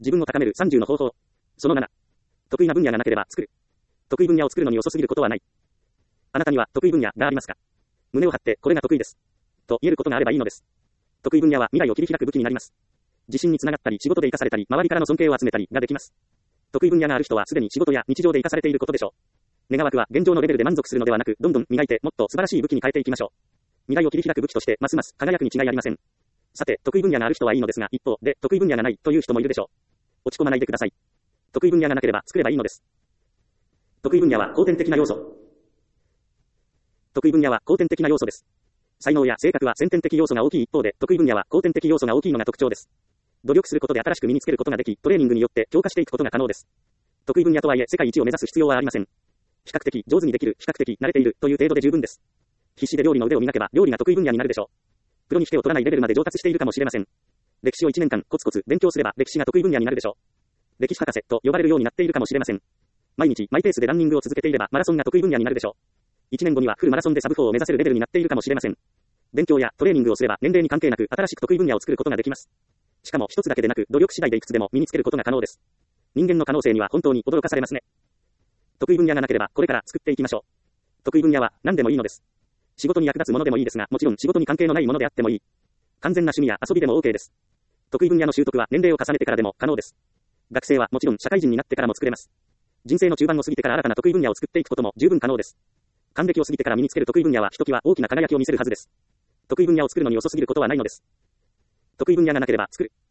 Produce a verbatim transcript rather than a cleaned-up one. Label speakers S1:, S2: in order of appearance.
S1: 自分を高めるさんじゅうの方法。そのなな。得意な分野がなければ作る。得意分野を作るのに遅すぎることはない。あなたには得意分野がありますか？胸を張って、これが得意です。と言えることがあればいいのです。得意分野は未来を切り開く武器になります。自信につながったり、仕事で活かされたり、周りからの尊敬を集めたりができます。得意分野がある人はすでに仕事や日常で活かされていることでしょう。願わくは現状のレベルで満足するのではなく、どんどん磨いてもっと素晴らしい武器に変えていきましょう。未来を切り開く武器としてますます輝くに違いありません。さて、得意分野がある人はいいのですが、一方で得意分野がないという人もいるでしょう。落ち込まないでください。得意分野がなければ作ればいいのです。得意分野は後天的な要素。得意分野は後天的な要素です。才能や性格は先天的要素が大きい一方で、得意分野は後天的要素が大きいのが特徴です。努力することで新しく身につけることができ、トレーニングによって強化していくことが可能です。得意分野とはいえ世界一を目指す必要はありません。比較的上手にできる、比較的慣れているという程度で十分です。必死で料理の腕を磨けば料理が得意分野になるでしょう。プロにしてを取らないレベルまで上達しているかもしれません。歴史をいちねんかんコツコツ勉強すれば歴史が得意分野になるでしょう。歴史博士と呼ばれるようになっているかもしれません。毎日マイペースでランニングを続けていればマラソンが得意分野になるでしょう。いちねんごにはフルマラソンでサブフォーを目指せるレベルになっているかもしれません。勉強やトレーニングをすれば年齢に関係なく新しく得意分野を作ることができます。しかも一つだけでなく努力次第でいくつでも身につけることが可能です。人間の可能性には本当に驚かされますね。得意分野がなければこれから作っていきましょう。得意分野は何でもいいのです。仕事に役立つものでもいいですが、もちろん仕事に関係のないものであってもいい。完全な趣味や遊びでも OK です。得意分野の習得は年齢を重ねてからでも可能です。学生はもちろん社会人になってからも作れます。人生の中盤を過ぎてから新たな得意分野を作っていくことも十分可能です。還暦を過ぎてから身につける得意分野はひときわ大きな輝きを見せるはずです。得意分野を作るのに遅すぎることはないのです。得意分野がなければ作る。